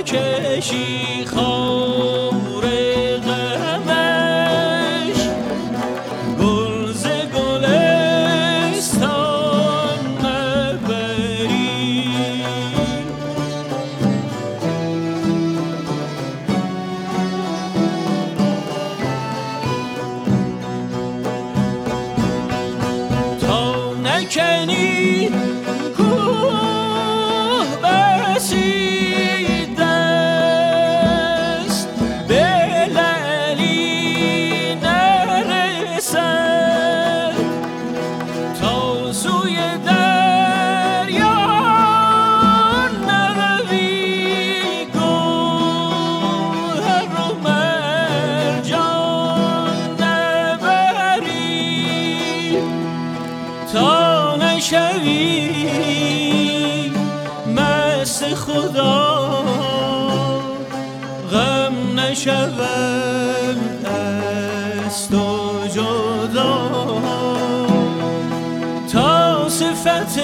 نکشی خور غمش، گل ز گلستان نبری. تا نکنی کوه بسیده است، به لعلی نرسد. تا سوی دریا نروی، گوهر و مرجان نبری. تا نشوی مست خدا، غم نشوم از تو جدا. تا صفت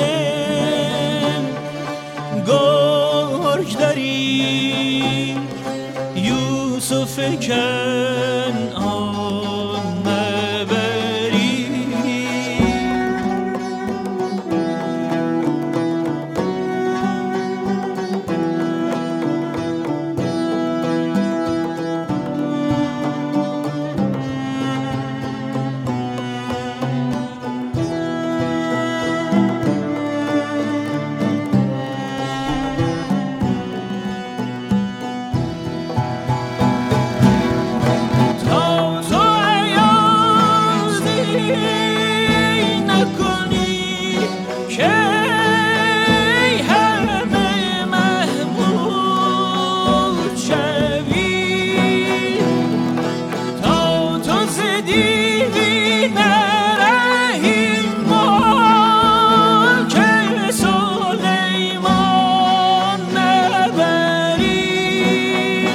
گرگ داری، یوسف کنعان نبری. تا تو عیازی نکنی که همه محمود شوی. تا تو ز دیوی نرهی ملک سلیمان نبری.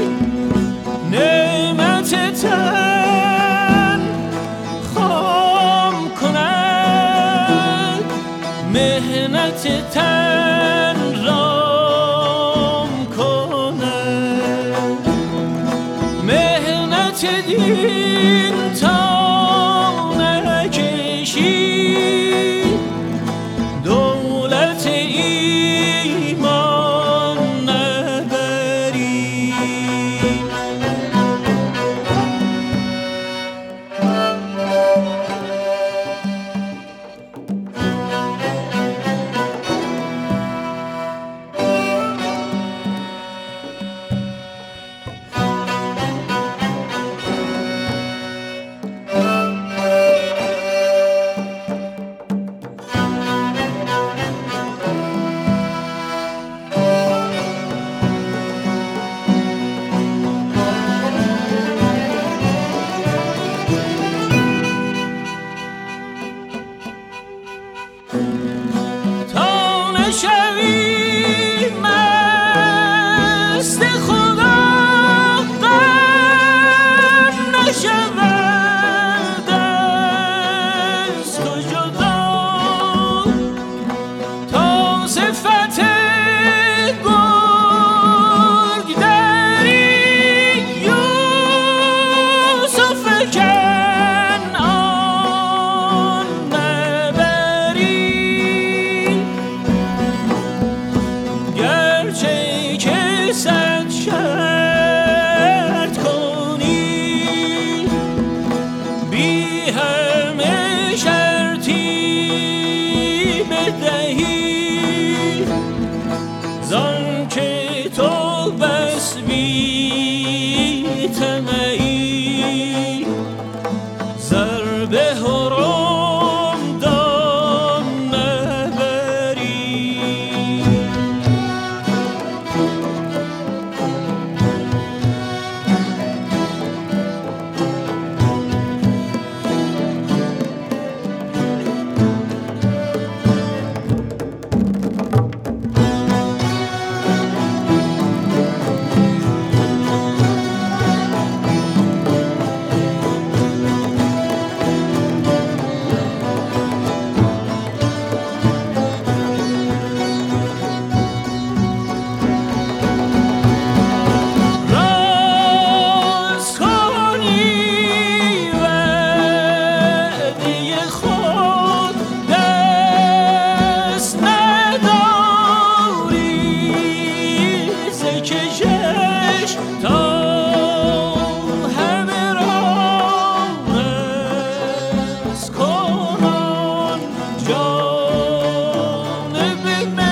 نعمت تن خام کند، مهنت تن رام کند. مهنت دین تا نکشی، دولت ایمان نبری. تا نشوی مست خدا، غم نشود از تو جدا. تا صفت گرگ داری، یوسف کنعان نبری. گرچه که صد شرط کنی، بی همه شرطی بدهی. زان که تو بس بی طمعی، ضرب حرم دام نبری. بکشش تا همه را رس کنان جانب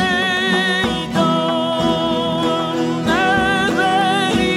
میدان نبری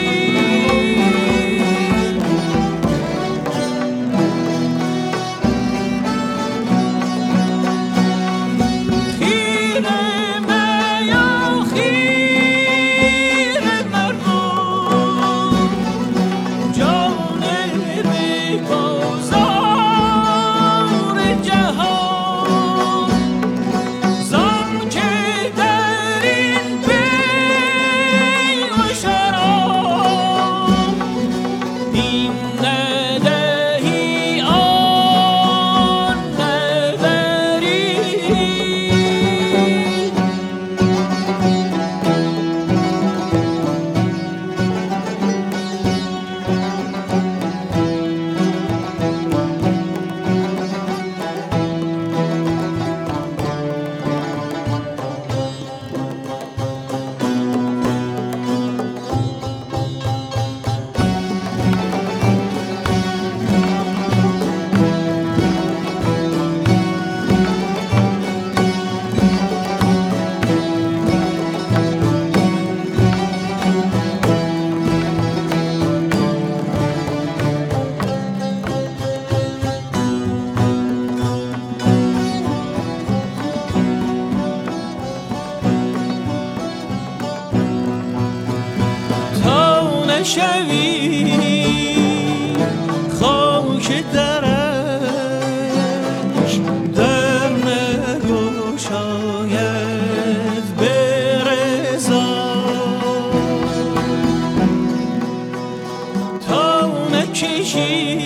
شوی خاک درش در نگشاید به رضا تا نکشی